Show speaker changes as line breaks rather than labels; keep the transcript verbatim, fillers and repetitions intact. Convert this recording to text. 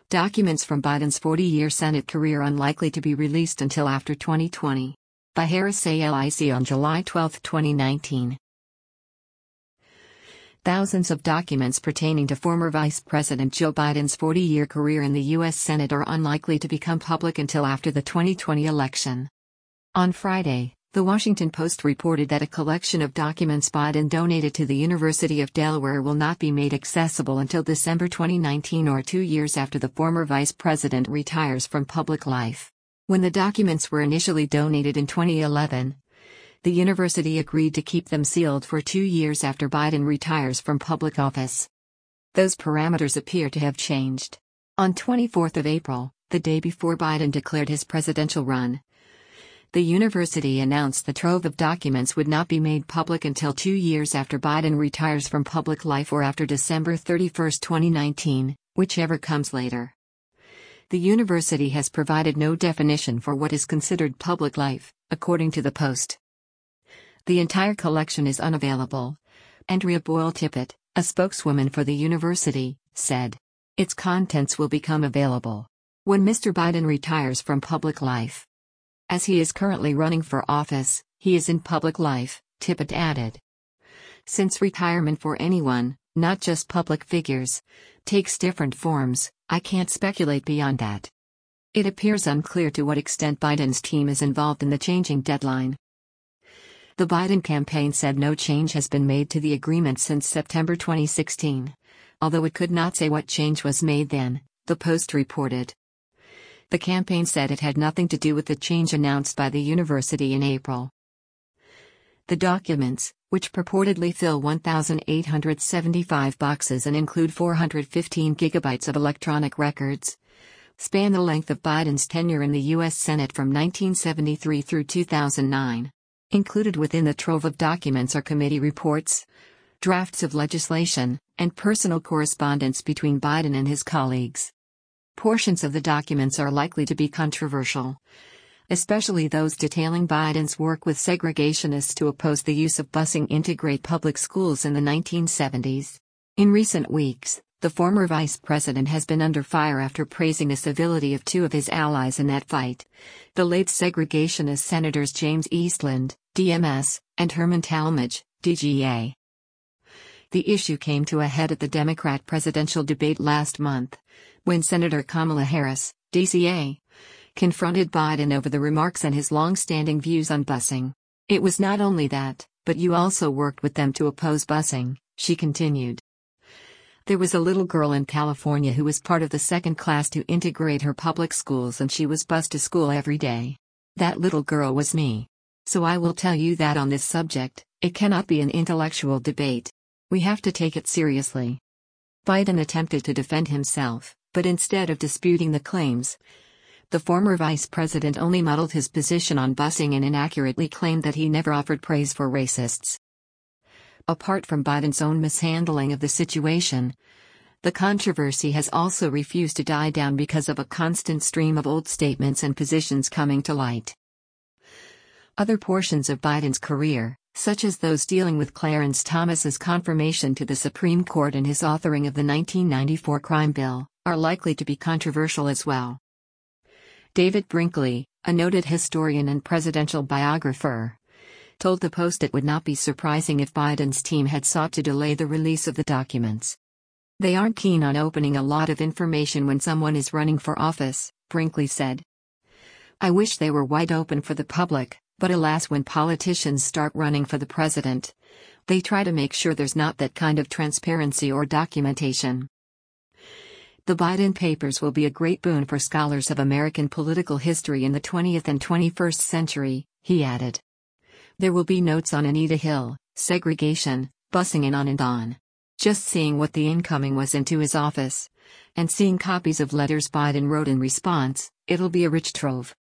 Documents from Biden's forty-year Senate career unlikely to be released until after twenty twenty. By Harris A L I C on July twelfth, twenty nineteen. Thousands of documents pertaining to former Vice President Joe Biden's forty-year career in the U S Senate are unlikely to become public until after the twenty twenty election. On Friday, The Washington Post reported that a collection of documents Biden donated to the University of Delaware will not be made accessible until December twenty nineteen, or two years after the former vice president retires from public life. When the documents were initially donated in twenty eleven, the university agreed to keep them sealed for two years after Biden retires from public office. Those parameters appear to have changed. On twenty-fourth of April, the day before Biden declared his presidential run, the university announced the trove of documents would not be made public until two years after Biden retires from public life, or after December thirty-first, twenty nineteen, whichever comes later. The university has provided no definition for what is considered public life, according to the Post. The entire collection is unavailable. Andrea Boyle Tippett, a spokeswoman for the university, said. Its contents will become available when Mister Biden retires from public life. As he is currently running for office, he is in public life, Tippett added. Since retirement for anyone, not just public figures, takes different forms, I can't speculate beyond that. It appears unclear to what extent Biden's team is involved in the changing deadline. The Biden campaign said no change has been made to the agreement since September twenty sixteen, although it could not say what change was made then, the Post reported. The campaign said it had nothing to do with the change announced by the university in April. The documents, which purportedly fill one thousand eight hundred seventy-five boxes and include four hundred fifteen gigabytes of electronic records, span the length of Biden's tenure in the U S Senate from nineteen seventy-three through two thousand nine. Included within the trove of documents are committee reports, drafts of legislation, and personal correspondence between Biden and his colleagues. Portions of the documents are likely to be controversial, especially those detailing Biden's work with segregationists to oppose the use of busing integrate public schools in the nineteen seventies. In recent weeks, the former vice president has been under fire after praising the civility of two of his allies in that fight, the late segregationist Senators James Eastland, D M S, and Herman Talmadge, D G A. The issue came to a head at the Democrat presidential debate last month, when Senator Kamala Harris, D C A, confronted Biden over the remarks and his long-standing views on busing. It was not only that, but you also worked with them to oppose busing, she continued. There was a little girl in California who was part of the second class to integrate her public schools, and she was bused to school every day. That little girl was me. So I will tell you that on this subject, it cannot be an intellectual debate. We have to take it seriously. Biden attempted to defend himself, but instead of disputing the claims, the former vice president only muddled his position on busing and inaccurately claimed that he never offered praise for racists. Apart from Biden's own mishandling of the situation, the controversy has also refused to die down because of a constant stream of old statements and positions coming to light. Other portions of Biden's career, such as those dealing with Clarence Thomas's confirmation to the Supreme Court and his authoring of the nineteen ninety-four crime bill, are likely to be controversial as well. David Brinkley, a noted historian and presidential biographer, told the Post it would not be surprising if Biden's team had sought to delay the release of the documents. They aren't keen on opening a lot of information when someone is running for office, Brinkley said. I wish they were wide open for the public, but alas, when politicians start running for the president, they try to make sure there's not that kind of transparency or documentation. The Biden papers will be a great boon for scholars of American political history in the twentieth and twenty-first century, he added. There will be notes on Anita Hill, segregation, busing, and on and on. Just seeing what the incoming was into his office, and seeing copies of letters Biden wrote in response, it'll be a rich trove.